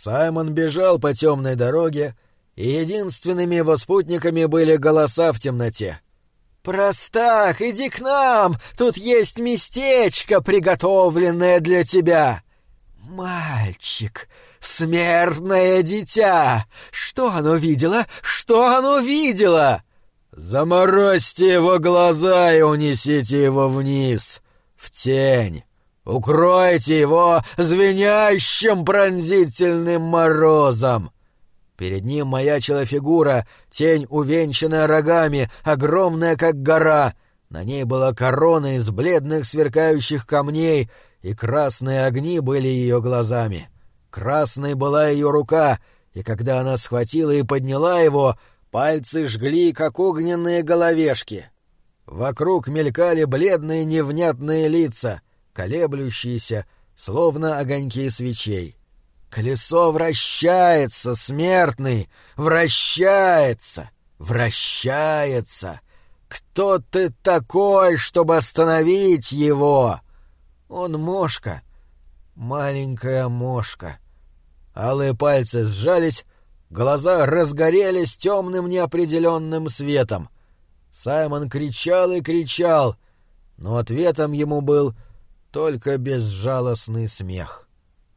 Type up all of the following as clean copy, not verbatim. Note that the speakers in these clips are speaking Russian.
Саймон бежал по темной дороге, и единственными его спутниками были голоса в темноте. «Простак, иди к нам! Тут есть местечко, приготовленное для тебя!» «Мальчик, смертное дитя! Что оно видело? Что оно видело?» «Заморозьте его глаза и унесите его вниз, в тень. Укройте его звенящим пронзительным морозом!» Перед ним маячила фигура, тень, увенчанная рогами, огромная, как гора. На ней была корона из бледных сверкающих камней, и красные огни были ее глазами. Красной была ее рука, и когда она схватила и подняла его, пальцы жгли, как огненные головешки. Вокруг мелькали бледные невнятные лица, колеблющиеся, словно огоньки свечей. «Колесо вращается, смертный! Вращается! Вращается! Кто ты такой, чтобы остановить его?» «Он мошка, маленькая мошка». Алые пальцы сжались, глаза разгорелись темным неопределенным светом. Саймон кричал и кричал, но ответом ему был только безжалостный смех.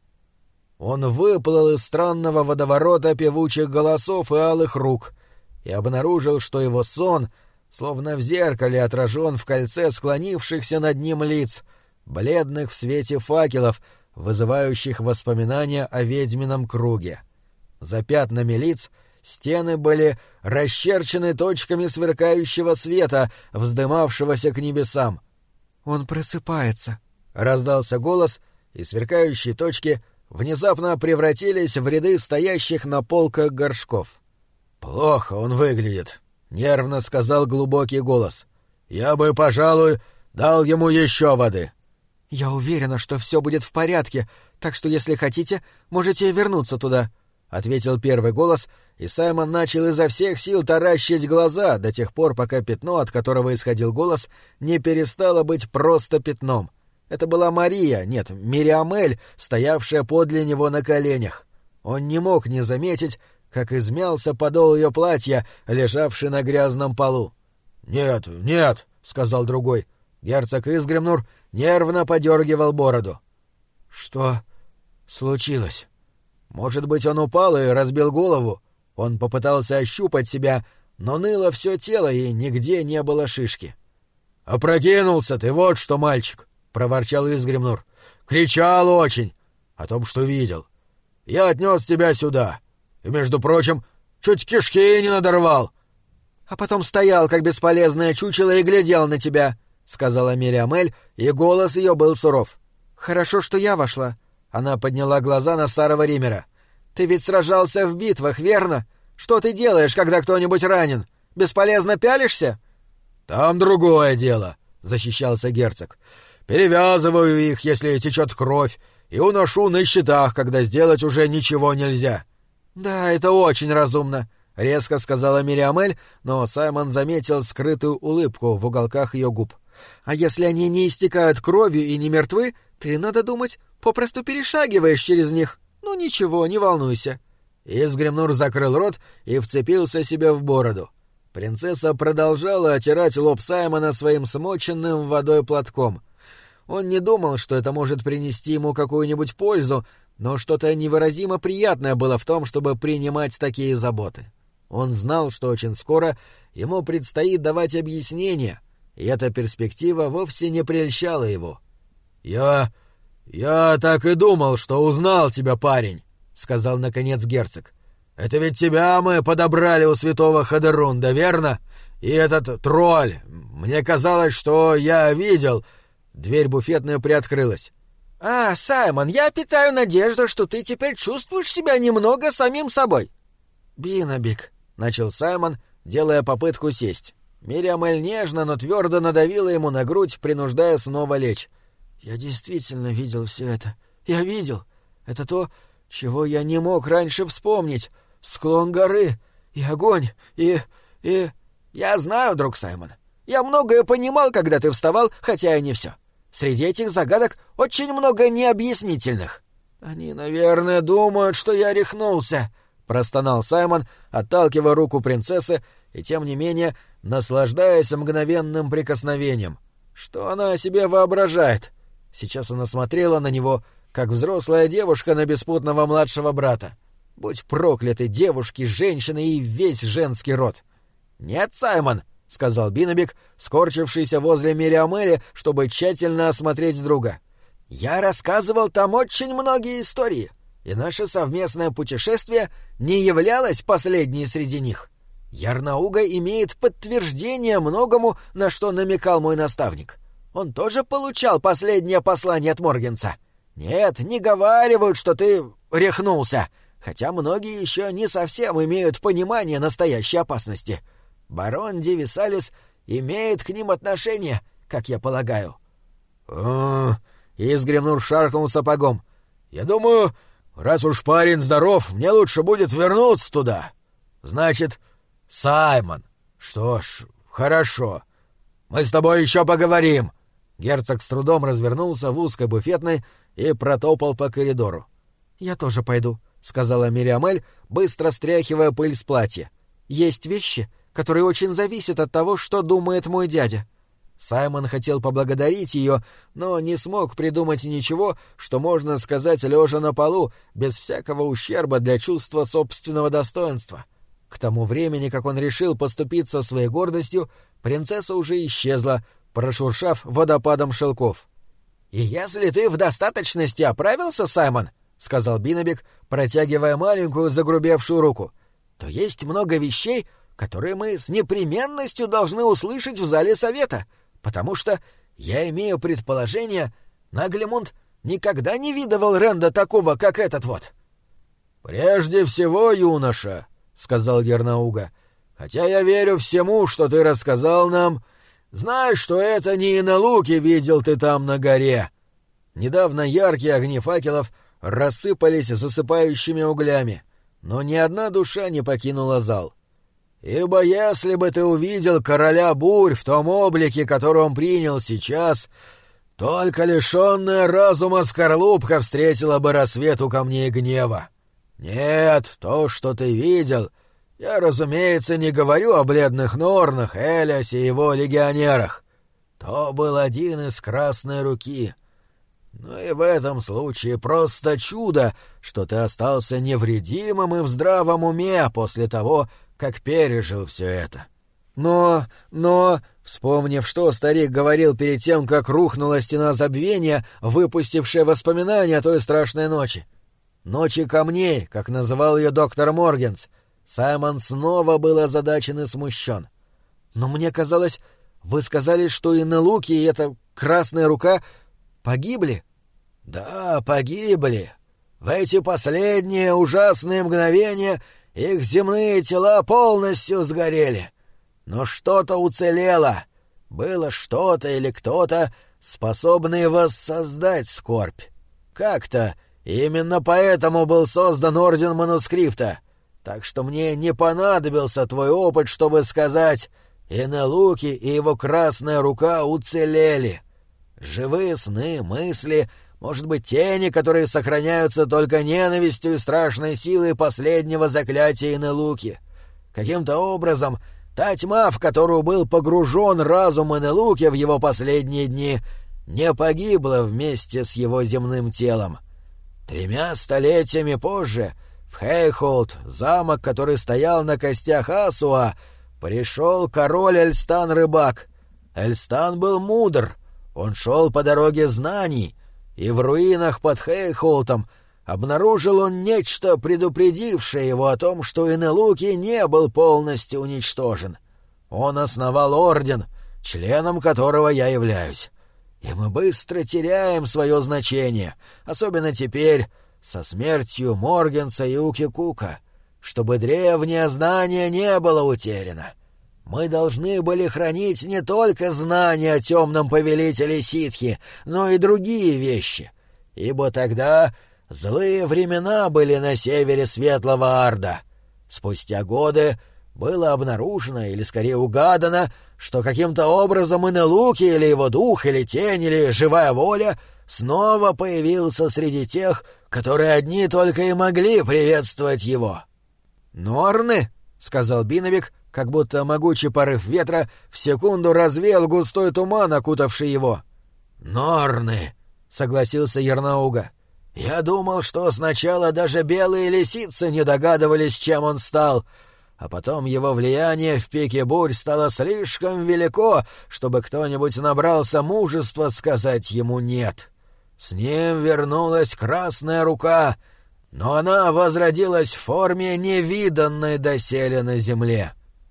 Он выплыл из странного водоворота певучих голосов и алых рук и обнаружил, что его сон, словно в зеркале, отражен в кольце склонившихся над ним лиц, бледных в свете факелов, вызывающих воспоминания о ведьмином круге. За пятнами лиц стены были расчерчены точками сверкающего света, вздымавшегося к небесам. «Он просыпается», — раздался голос, и сверкающие точки внезапно превратились в ряды стоящих на полках горшков. «Плохо он выглядит», — нервно сказал глубокий голос. «Я бы, пожалуй, дал ему еще воды». «Я уверена, что все будет в порядке, так что, если хотите, можете вернуться туда», — ответил первый голос, и Саймон начал изо всех сил таращить глаза до тех пор, пока пятно, от которого исходил голос, не перестало быть просто пятном. Это была Мария, нет, Мириамель, стоявшая подле него на коленях. Он не мог не заметить, как измялся подол ее платья, лежавший на грязном полу. «Нет, нет», — сказал другой. Герцог Изгремнур нервно подергивал бороду. «Что случилось?» Может быть, он упал и разбил голову. Он попытался ощупать себя, но ныло все тело, и нигде не было шишки. «Опрокинулся ты, вот что, мальчик!» — проворчал Изгремнур. «Кричал очень о том, что видел. Я отнес тебя сюда, и, между прочим, чуть кишки не надорвал». «А потом стоял, как бесполезное чучело, и глядел на тебя», — сказала Мириамель, и голос ее был суров. «Хорошо, что я вошла». Она подняла глаза на старого Риммера. «Ты ведь сражался в битвах, верно? Что ты делаешь, когда кто-нибудь ранен? Бесполезно пялишься?» «Там другое дело», — защищался герцог. «Перевязываю их, если течет кровь, и уношу на щитах, когда сделать уже ничего нельзя». «Да, это очень разумно», — резко сказала Мириамель, но Саймон заметил скрытую улыбку в уголках ее губ. «А если они не истекают кровью и не мертвы, ты, надо думать, попросту перешагиваешь через них. Ну ничего, не волнуйся». Изгремнур закрыл рот и вцепился себе в бороду. Принцесса продолжала отирать лоб Саймона своим смоченным водой платком. Он не думал, что это может принести ему какую-нибудь пользу, но что-то невыразимо приятное было в том, чтобы принимать такие заботы. Он знал, что очень скоро ему предстоит давать объяснения, и эта перспектива вовсе не прельщала его. «Я так и думал, что узнал тебя, парень», — сказал наконец герцог. «Это ведь тебя мы подобрали у святого Ходерунда, верно? И этот тролль... Мне казалось, что я видел...» Дверь буфетная приоткрылась. «А, Саймон, я питаю надежду, что ты теперь чувствуешь себя немного самим собой». «Бинобик», — начал Саймон, делая попытку сесть. Мириамель нежно, но твердо надавила ему на грудь, принуждая снова лечь. «Я действительно видел все это. Я видел. Это то, чего я не мог раньше вспомнить. Склон горы, и огонь, и... Я знаю, друг Саймон. Я многое понимал, когда ты вставал, хотя и не все. Среди этих загадок очень много необъяснительных». «Они, наверное, думают, что я рехнулся», — простонал Саймон, отталкивая руку принцессы и, тем не менее, наслаждаясь мгновенным прикосновением. Что она о себе воображает? Сейчас она смотрела на него, как взрослая девушка на беспутного младшего брата. Будь прокляты девушки, женщины и весь женский род. «Нет, Саймон», — сказал Биннебик, скорчившийся возле Мириамели, чтобы тщательно осмотреть друга. «Я рассказывал там очень многие истории, и наше совместное путешествие не являлось последней среди них. Ярнауга имеет подтверждение многому, на что намекал мой наставник. Он тоже получал последнее послание от Моргенса. Нет, не говаривают, что ты рехнулся, хотя многие еще не совсем имеют понимание настоящей опасности. Барон Ди Висалис имеет к ним отношение, как я полагаю». Изгремнур шаркнул сапогом. «Я думаю, раз уж парень здоров, мне лучше будет вернуться туда. Значит, Саймон. Что ж, хорошо. Мы с тобой еще поговорим». Герцог с трудом развернулся в узкой буфетной и протопал по коридору. «Я тоже пойду», — сказала Мириамель, быстро стряхивая пыль с платья. «Есть вещи, которые очень зависят от того, что думает мой дядя». Саймон хотел поблагодарить ее, но не смог придумать ничего, что можно сказать лежа на полу, без всякого ущерба для чувства собственного достоинства. К тому времени, как он решил поступиться своей гордостью, принцесса уже исчезла, прошуршав водопадом шелков. «И если ты в достаточности оправился, Саймон, — сказал Биннебик, протягивая маленькую загрубевшую руку, — то есть много вещей, которые мы с непременностью должны услышать в зале совета, потому что, я имею предположение, Наглемунд никогда не видывал Ренда такого, как этот вот». «Прежде всего, юноша, — сказал Ярнауга, — хотя я верю всему, что ты рассказал нам, знай, что это не Инелуки видел ты там на горе». Недавно яркие огни факелов рассыпались засыпающими углями, но ни одна душа не покинула зал. «Ибо если бы ты увидел короля бурь в том облике, который он принял сейчас, только лишенная разума скорлупка встретила бы рассвет у камней гнева. Нет, то, что ты видел, я, разумеется, не говорю о бледных Норнах, Элиасе и его легионерах. То был один из Красной Руки. Но и в этом случае просто чудо, что ты остался невредимым и в здравом уме после того, как пережил все это. Но, вспомнив, что старик говорил перед тем, как рухнула стена забвения, выпустившая воспоминания о той страшной ночи. Ночи камней, как называл ее доктор Моргенс, Саймон снова был озадачен и смущен. «Но мне казалось, вы сказали, что Инелуки и эта Красная Рука погибли?» «Да, погибли. В эти последние ужасные мгновения их земные тела полностью сгорели. Но что-то уцелело. Было что-то или кто-то, способный воссоздать скорбь. Как-то именно поэтому был создан Орден Манускрипта. Так что мне не понадобился твой опыт, чтобы сказать, Инелуки и его Красная Рука уцелели. Живые сны, мысли, может быть, тени, которые сохраняются только ненавистью и страшной силой последнего заклятия Инелуки. Каким-то образом та тьма, в которую был погружен разум Инелуки в его последние дни, не погибла вместе с его земным телом. 3 столетиями позже в Хейхолд, замок, который стоял на костях Асуа, пришел король Эльстан-рыбак. Эльстан был мудр, он шел по дороге знаний, и в руинах под Хейхолтом обнаружил он нечто, предупредившее его о том, что Инелуки не был полностью уничтожен. Он основал орден, членом которого я являюсь. И мы быстро теряем свое значение, особенно теперь, со смертью Моргенса и Укикука. Чтобы древнее знание не было утеряно, мы должны были хранить не только знания о темном повелителе ситхи, но и другие вещи, ибо тогда злые времена были на севере Светлого Арда. Спустя годы было обнаружено, или скорее угадано, что каким-то образом Инелуки или его дух, или тень, или живая воля снова появился среди тех, которые одни только и могли приветствовать его. «Норны?» — сказал Бинневик, как будто могучий порыв ветра в секунду развеял густой туман, окутавший его. «Норны», — согласился Ярнауга. «Я думал, что сначала даже белые лисицы не догадывались, чем он стал, а потом его влияние в пике бурь стало слишком велико, чтобы кто-нибудь набрался мужества сказать ему «нет». С ним вернулась Красная Рука, но она возродилась в форме, невиданной доселе на земле».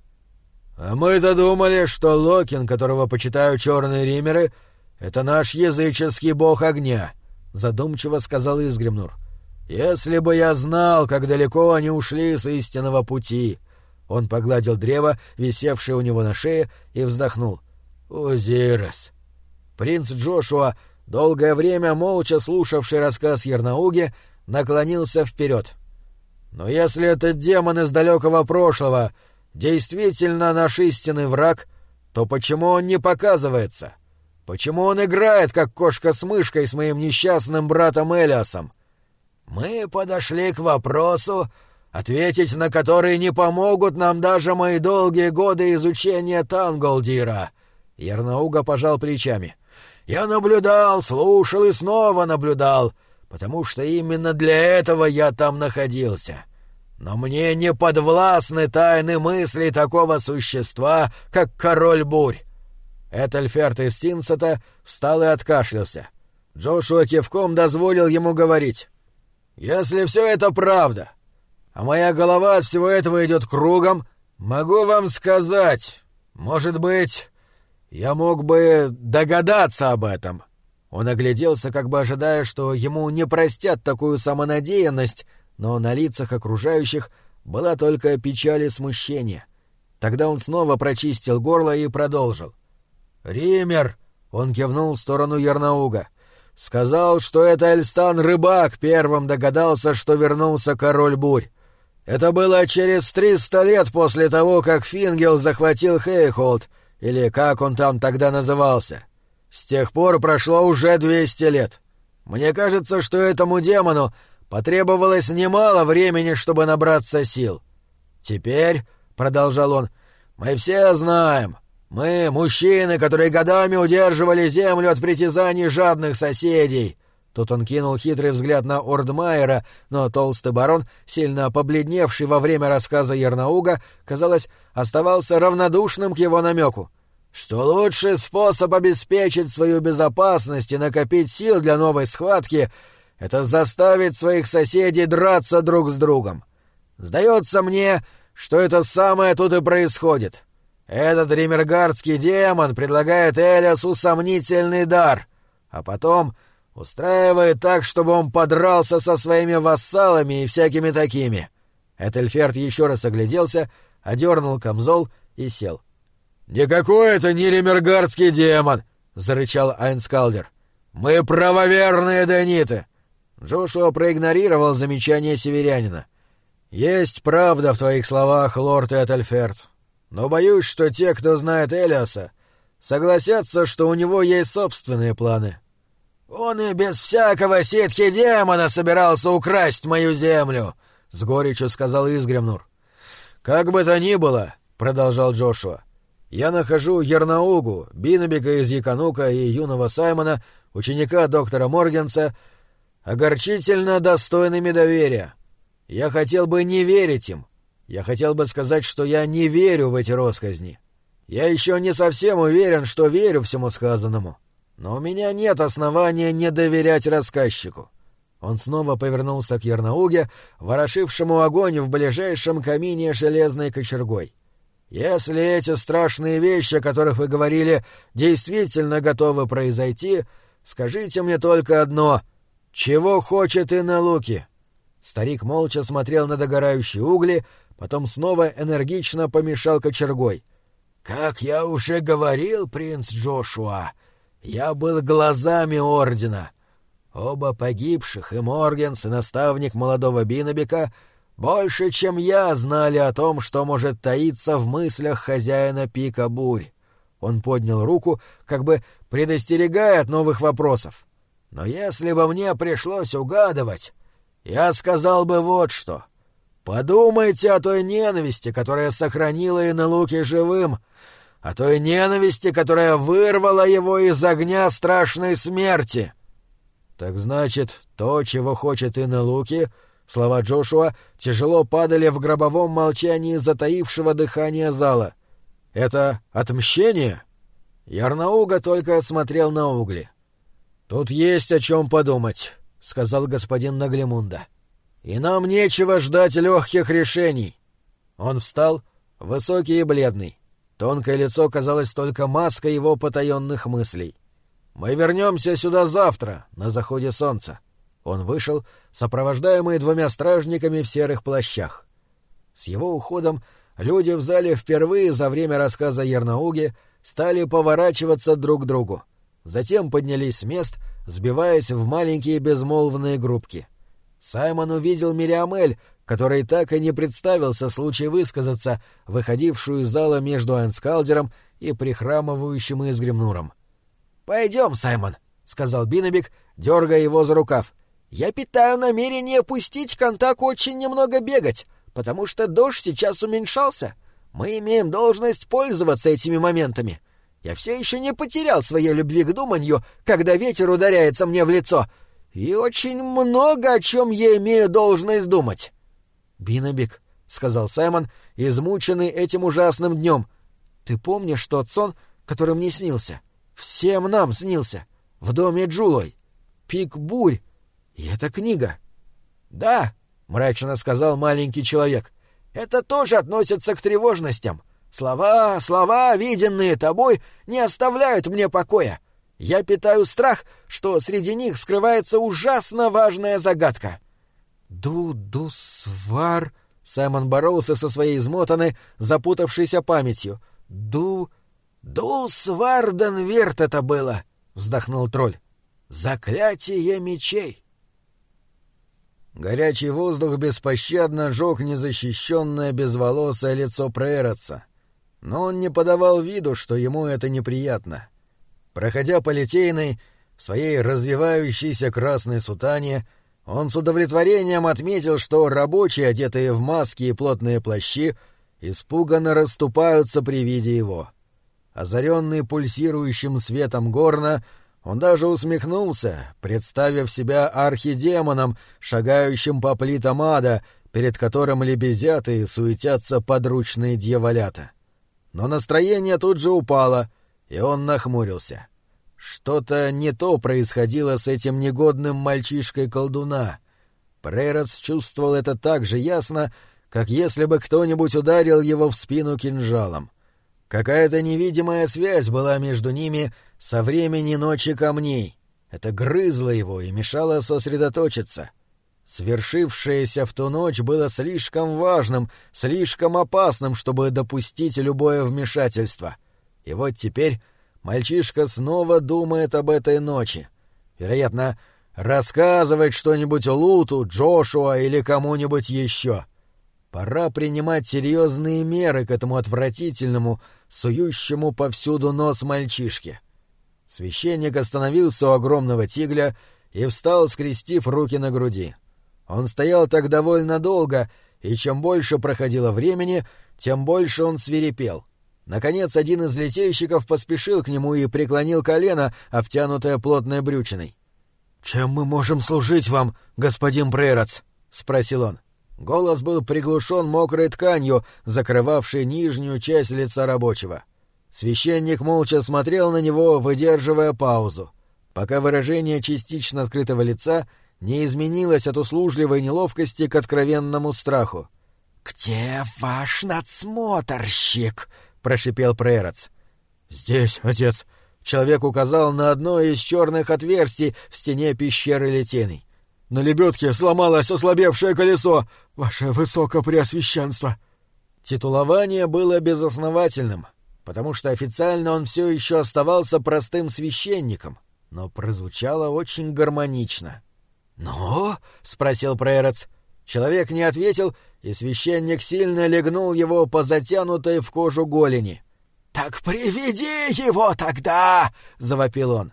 «А мы-то думали, что Локин, которого почитают черные римеры, — это наш языческий бог огня», — задумчиво сказал Изгримнур. «Если бы я знал, как далеко они ушли с истинного пути». Он погладил древо, висевшее у него на шее, и вздохнул. «Озирос». Принц Джошуа, долгое время молча слушавший рассказ Ярнауги, наклонился вперед. «Но если этот демон из далекого прошлого действительно наш истинный враг, то почему он не показывается? Почему он играет, как кошка с мышкой, с моим несчастным братом Элиасом? Мы подошли к вопросу, ответить на который не помогут нам даже мои долгие годы изучения Танголдира». Ярнауга пожал плечами. «Я наблюдал, слушал и снова наблюдал, потому что именно для этого я там находился. Но мне не подвластны тайны мыслей такого существа, как Король Бурь». Этельферт из Тинсета встал и откашлялся. Джошуа кивком дозволил ему говорить. «Если все это правда, а моя голова от всего этого идет кругом, могу вам сказать, может быть, я мог бы догадаться об этом». Он огляделся, как бы ожидая, что ему не простят такую самонадеянность, но на лицах окружающих была только печаль и смущение. Тогда он снова прочистил горло и продолжил. «Ример», — он кивнул в сторону Ярнауга, — «сказал, что это Эльстан Рыбак первым догадался, что вернулся Король Бурь. Это было через 300 лет после того, как Фингел захватил Хейхолд, или как он там тогда назывался. С тех пор прошло уже 200 лет. Мне кажется, что этому демону потребовалось немало времени, чтобы набраться сил. Теперь, — продолжал он, — мы все знаем, мы, мужчины, которые годами удерживали землю от притязаний жадных соседей». Тут он кинул хитрый взгляд на Ордмайера, но толстый барон, сильно побледневший во время рассказа Ярнауга, казалось, оставался равнодушным к его намеку. «Что лучший способ обеспечить свою безопасность и накопить сил для новой схватки — это заставить своих соседей драться друг с другом. Сдается мне, что это самое тут и происходит. Этот римергардский демон предлагает Элиасу сомнительный дар, а потом устраивает так, чтобы он подрался со своими вассалами и всякими такими». Этельферт еще раз огляделся, одернул камзол и сел. «Никакой это не римергардский демон!» — зарычал Айнскалдер. «Мы правоверные даниты!» Джошуа проигнорировал замечание северянина. «Есть правда в твоих словах, лорд Этельферт, но боюсь, что те, кто знает Элиаса, согласятся, что у него есть собственные планы». «Он и без всякого ситхи-демона собирался украсть мою землю», — с горечью сказал Изгримнур. «Как бы то ни было», — продолжал Джошуа, — «я нахожу Ярнаугу, Биннебика из Яканука и юного Саймона, ученика доктора Моргенса, огорчительно достойными доверия. Я хотел бы не верить им. Я хотел бы сказать, что я не верю в эти росказни. Я еще не совсем уверен, что верю всему сказанному. Но у меня нет основания не доверять рассказчику». Он снова повернулся к Ярнауге, ворошившему огонь в ближайшем камине железной кочергой. «Если эти страшные вещи, о которых вы говорили, действительно готовы произойти, скажите мне только одно — чего хочет Инналуки?» Старик молча смотрел на догорающие угли, потом снова энергично помешал кочергой. «Как я уже говорил, принц Джошуа, я был глазами Ордена. Оба погибших, и Моргенс, и наставник молодого Биннебика, больше, чем я, знали о том, что может таиться в мыслях хозяина пика бурь». Он поднял руку, как бы предостерегая от новых вопросов. Но если бы мне пришлось угадывать, я сказал бы вот что. Подумайте о той ненависти, которая сохранила Инелуки живым, о той ненависти, которая вырвала его из огня страшной смерти. Так значит, то, чего хочет Инелуки, слова Джошуа тяжело падали в гробовом молчании затаившего дыхание зала. Это отмщение? Ярнауга только смотрел на угли. «Тут есть о чем подумать», — сказал господин Наглемунда. «И нам нечего ждать легких решений». Он встал, высокий и бледный. Тонкое лицо казалось только маской его потаенных мыслей. «Мы вернемся сюда завтра, на заходе солнца». Он вышел, сопровождаемый 2 стражниками в серых плащах. С его уходом люди в зале впервые за время рассказа Ярнауги стали поворачиваться друг к другу. Затем поднялись с мест, сбиваясь в маленькие безмолвные группки. Саймон увидел Мириамель, которой так и не представился случай высказаться, выходившую из зала между Айнскалдером и прихрамывающим Изгримнуром. «Пойдем, Саймон», — сказал Биннебик, дергая его за рукав. «Я питаю намерение пустить Контаку очень немного бегать, потому что дождь сейчас уменьшался. Мы имеем должность пользоваться этими моментами. Я все еще не потерял своей любви к думанью, когда ветер ударяется мне в лицо, и очень много о чем я имею должность думать». «Биннебик», — сказал Саймон, измученный этим ужасным днем, — «ты помнишь тот сон, который мне снился? Всем нам снился. В доме Джулой. Пик бурь. И эта книга». «Да», — мрачно сказал маленький человек, — «это тоже относится к тревожностям. Слова, виденные тобой, не оставляют мне покоя. Я питаю страх, что среди них скрывается ужасно важная загадка». «Ду-ду-свар...» — Саймон боролся со своей измотанной, запутавшейся памятью. «Ду-сварденвирт это было», — вздохнул тролль. «Заклятие мечей». Горячий воздух беспощадно жег незащищенное безволосое лицо Прейротса, но он не подавал виду, что ему это неприятно. Проходя по Литейной, в своей развивающейся красной сутане, он с удовлетворением отметил, что рабочие, одетые в маски и плотные плащи, испуганно расступаются при виде его. Озаренный пульсирующим светом горна, он даже усмехнулся, представив себя архидемоном, шагающим по плитам ада, перед которым лебезят и суетятся подручные дьяволята. Но настроение тут же упало, и он нахмурился. Что-то не то происходило с этим негодным мальчишкой-колдуна. Прейротс чувствовал это так же ясно, как если бы кто-нибудь ударил его в спину кинжалом. Какая-то невидимая связь была между ними со времени ночи камней. Это грызло его и мешало сосредоточиться. Свершившееся в ту ночь было слишком важным, слишком опасным, чтобы допустить любое вмешательство. И вот теперь мальчишка снова думает об этой ночи. Вероятно, рассказывает что-нибудь Луту, Джошуа или кому-нибудь еще. Пора принимать серьезные меры к этому отвратительному, сующему повсюду нос мальчишке. Священник остановился у огромного тигля и встал, скрестив руки на груди. Он стоял так довольно долго, и чем больше проходило времени, тем больше он свирепел. Наконец, один из литейщиков поспешил к нему и преклонил колено, обтянутое плотной брючиной. «Чем мы можем служить вам, господин Прейротс?» — спросил он. Голос был приглушен мокрой тканью, закрывавшей нижнюю часть лица рабочего. Священник молча смотрел на него, выдерживая паузу, пока выражение частично открытого лица не изменилось от услужливой неловкости к откровенному страху. «Где ваш надсмотрщик?» — прошипел Прейротс. «Здесь, отец!» — человек указал на одно из черных отверстий в стене пещеры Литейной. «На лебедке сломалось ослабевшее колесо, ваше высокопреосвященство!» Титулование было безосновательным, потому что официально он все еще оставался простым священником, но прозвучало очень гармонично. «Ну?» — спросил Прейротс. Человек не ответил, и священник сильно легнул его по затянутой в кожу голени. «Так приведи его тогда!» — завопил он.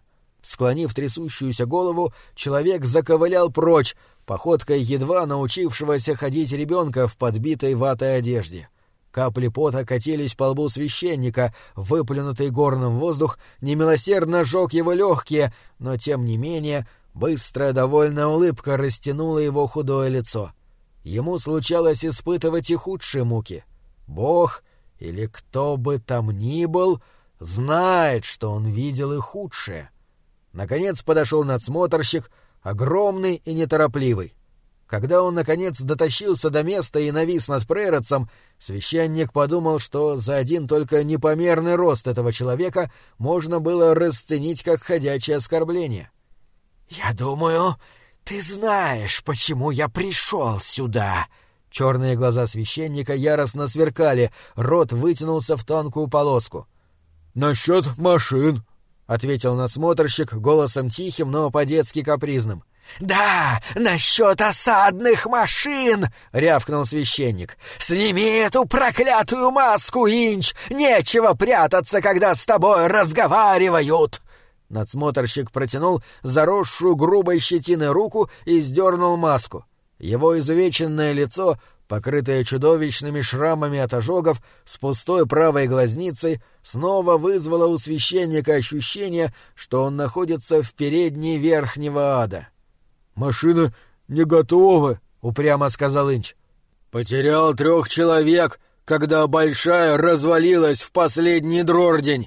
Склонив трясущуюся голову, человек заковылял прочь, походкой едва научившегося ходить ребенка в подбитой ватой одежде. Капли пота катились по лбу священника, выплюнутый горным воздух немилосердно жег его легкие, но, тем не менее, быстрая довольная улыбка растянула его худое лицо. Ему случалось испытывать и худшие муки. Бог, или кто бы там ни был, знает, что он видел и худшее. Наконец подошел надсмотрщик, огромный и неторопливый. Когда он, наконец, дотащился до места и навис над Прейротсом, священник подумал, что за один только непомерный рост этого человека можно было расценить как ходячее оскорбление. «Я думаю, ты знаешь, почему я пришел сюда». Черные глаза священника яростно сверкали, рот вытянулся в тонкую полоску. «Насчет машин», — ответил надсмотрщик голосом тихим, но по-детски капризным. «Да, насчет осадных машин!» — рявкнул священник. «Сними эту проклятую маску, Инч! Нечего прятаться, когда с тобой разговаривают!» Надсмотрщик протянул заросшую грубой щетиной руку и сдернул маску. Его изувеченное лицо, покрытое чудовищными шрамами от ожогов, с пустой правой глазницей, снова вызвало у священника ощущение, что он находится в передней верхнего ада. «Машина не готова», — упрямо сказал Инч. «Потерял 3 человек, когда большая развалилась в последний дрордень.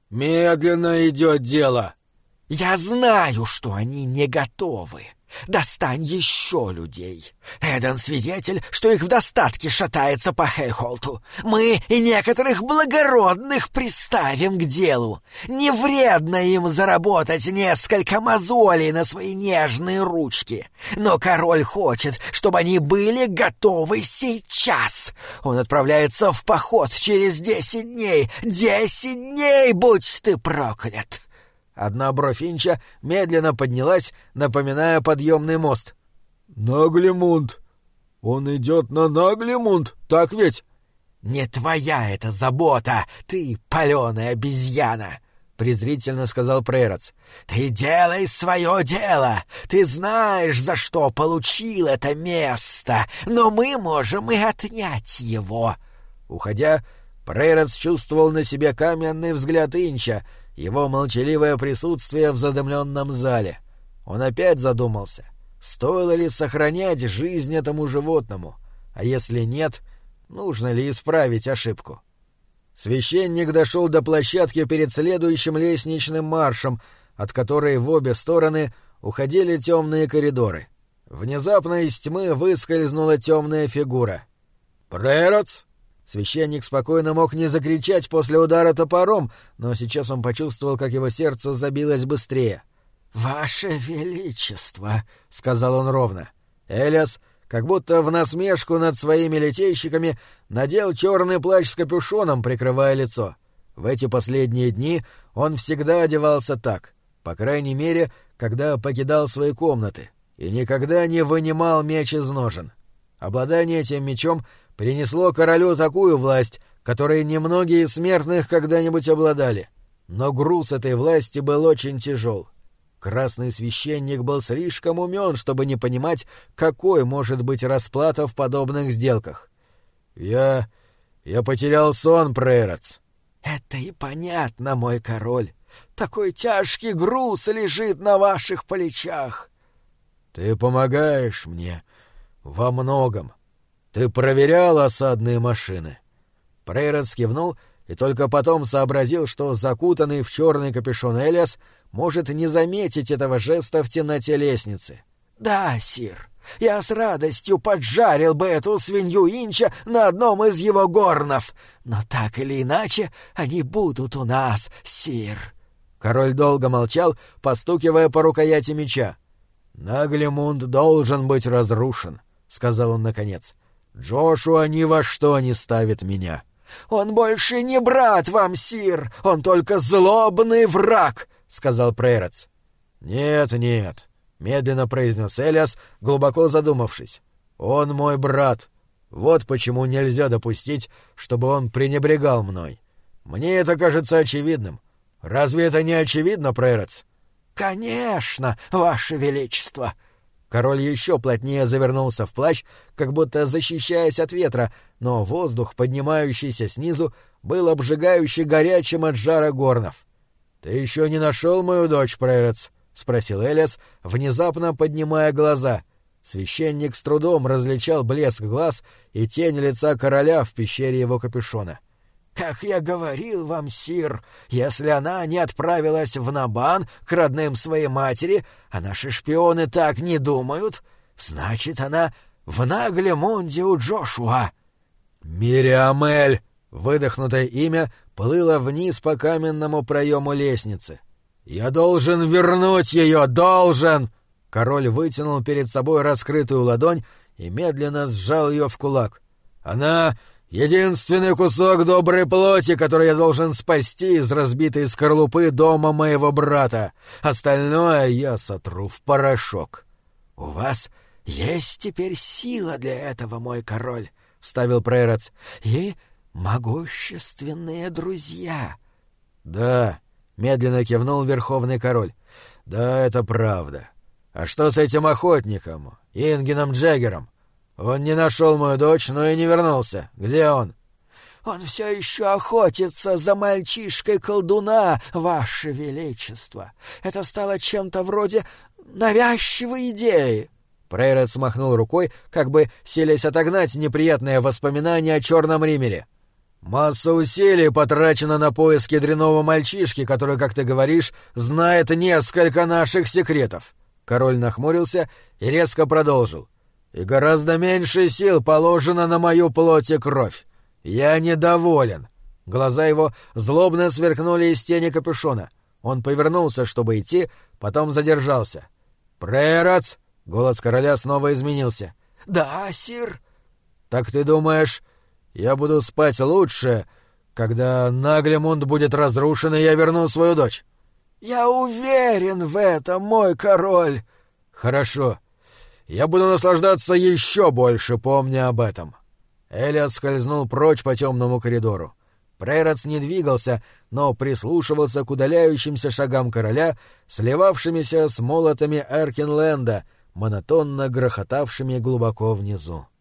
Медленно идет дело». «Я знаю, что они не готовы. Достань еще людей. Эден свидетель, что их в достатке шатается по Хейхолту. Мы и некоторых благородных приставим к делу. Не вредно им заработать несколько мозолей на свои нежные ручки. Но король хочет, чтобы они были готовы сейчас. Он отправляется в поход через 10 дней. 10 дней, будь ты проклят!» Одна бровь Инча медленно поднялась, напоминая подъемный мост. «Наглимунд! Он идет на Наглимунд, так ведь?» «Не твоя это забота, ты паленая обезьяна!» — презрительно сказал Прейротс. «Ты делай свое дело! Ты знаешь, за что получил это место, но мы можем и отнять его!» Уходя, Прейротс чувствовал на себе каменный взгляд Инча, его молчаливое присутствие в задымленном зале. Он опять задумался, стоило ли сохранять жизнь этому животному, а если нет, нужно ли исправить ошибку. Священник дошел до площадки перед следующим лестничным маршем, от которой в обе стороны уходили темные коридоры. Внезапно из тьмы выскользнула темная фигура. «Прейротс!» Священник спокойно мог не закричать после удара топором, но сейчас он почувствовал, как его сердце забилось быстрее. «Ваше Величество!» — сказал он ровно. Элиас, как будто в насмешку над своими литейщиками, надел черный плащ с капюшоном, прикрывая лицо. В эти последние дни он всегда одевался так, по крайней мере, когда покидал свои комнаты, и никогда не вынимал меч из ножен. Обладание этим мечом принесло королю такую власть, которой немногие из смертных когда-нибудь обладали. Но груз этой власти был очень тяжел. Красный священник был слишком умен, чтобы не понимать, какой может быть расплата в подобных сделках. «Я потерял сон, Прейротс». «Это и понятно, мой король. Такой тяжкий груз лежит на ваших плечах». «Ты помогаешь мне во многом. Ты проверял осадные машины?» Прейротс кивнул и только потом сообразил, что закутанный в черный капюшон Элиас может не заметить этого жеста в темноте лестницы. «Да, сир, я с радостью поджарил бы эту свинью Инча на одном из его горнов, но так или иначе они будут у нас, сир». Король долго молчал, постукивая по рукояти меча. «Наглимунд должен быть разрушен», — сказал он наконец. «Джошуа ни во что не ставит меня». «Он больше не брат вам, сир, он только злобный враг», — сказал Прейротс. «Нет, нет», — медленно произнес Элиас, глубоко задумавшись. «Он мой брат. Вот почему нельзя допустить, чтобы он пренебрегал мной. Мне это кажется очевидным. Разве это не очевидно, Прейротс?» «Конечно, Ваше Величество!» Король еще плотнее завернулся в плащ, как будто защищаясь от ветра, но воздух, поднимающийся снизу, был обжигающе горячим от жара горнов. «Ты еще не нашел мою дочь, Прейрец?» — спросил Элиас, внезапно поднимая глаза. Священник с трудом различал блеск глаз и тень лица короля в пещере его капюшона. «Как я говорил вам, сир, если она не отправилась в Набан к родным своей матери, а наши шпионы так не думают, значит, она в Наглемунде у Джошуа». «Мириамель!» — выдохнутое имя плыло вниз по каменному проему лестницы. «Я должен вернуть ее! Должен!» Король вытянул перед собой раскрытую ладонь и медленно сжал ее в кулак. «Она... единственный кусок доброй плоти, который я должен спасти из разбитой скорлупы дома моего брата. Остальное я сотру в порошок». «У вас есть теперь сила для этого, мой король», — вставил Прейрец, — «и могущественные друзья». «Да», — медленно кивнул верховный король, — «да, это правда. А что с этим охотником, Ингеном Джеггером? Он не нашел мою дочь, но и не вернулся. Где он?» «Он все еще охотится за мальчишкой-колдуна, Ваше Величество. Это стало чем-то вроде навязчивой идеи». Прейрец махнул рукой, как бы силясь отогнать неприятные воспоминания о Черном Римере. «Масса усилий потрачена на поиски дрянного мальчишки, который, как ты говоришь, знает несколько наших секретов». Король нахмурился и резко продолжил. «И гораздо меньше сил положено на мою плоть и кровь. Я недоволен». Глаза его злобно сверкнули из тени капюшона. Он повернулся, чтобы идти, потом задержался. «Прейрец!» — голос короля снова изменился. «Да, сир». «Так ты думаешь, я буду спать лучше, когда Наглемунд будет разрушен, и я верну свою дочь?» «Я уверен в этом, мой король». «Хорошо. Я буду наслаждаться еще больше, помня об этом». Элиас скользнул прочь по темному коридору. Прейрец не двигался, но прислушивался к удаляющимся шагам короля, сливавшимися с молотами Эркинленда, монотонно грохотавшими глубоко внизу.